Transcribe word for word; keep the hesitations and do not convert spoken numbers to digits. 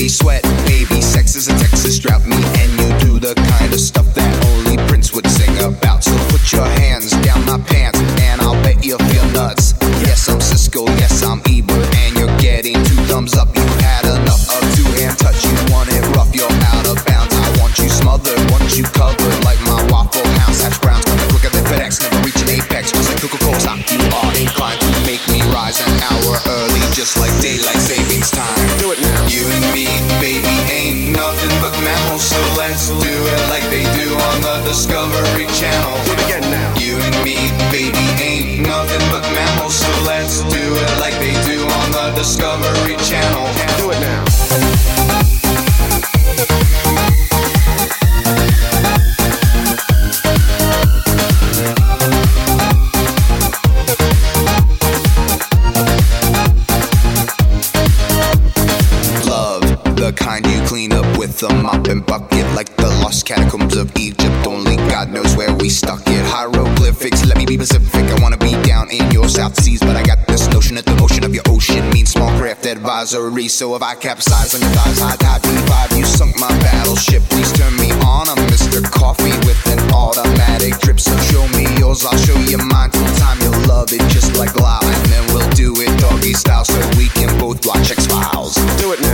dirty sweat. Baby, sex is a Texas drought. Me and you do the kind of stuff that only Prince would sing about. So put your hands down my pants and I'll bet you'll feel nuts. Yes, I'm Cisco, yes, I'm Ebert, and you're getting two thumbs up. You had enough of two-hand touch. You want it rough, you're out of bounds. I want you smothered, want you covered like my Waffle House hash browns. Coming quicker than FedEx, never reach an apex. Just like Coca-Cola stock, you are inclined to make me rise an hour early, just like daylight savings time. Do it now. You and me, baby, ain't nothing but mammals, so let's do it like they do on the Discovery Channel. Do it again now. You and me, baby, ain't nothing but mammals, so let's do it like they do on the Discovery Channel. Do it now. The kind you clean up with a mop and bucket, like the lost catacombs of Egypt. Only God knows where we stuck it. Hieroglyphics, let me be Pacific. I wanna be down in your South Seas, but I got this notion that the motion of your ocean means small craft advisory. So if I capsize on your thighs, high tide B five, you sunk my battleship. Please turn me on. I'm Mister Coffee with an automatic drip. So show me yours, I'll show you mine. Sometime you'll love it just like lava, and then we'll do it doggy style, so we can both watch X-Files. Do it now.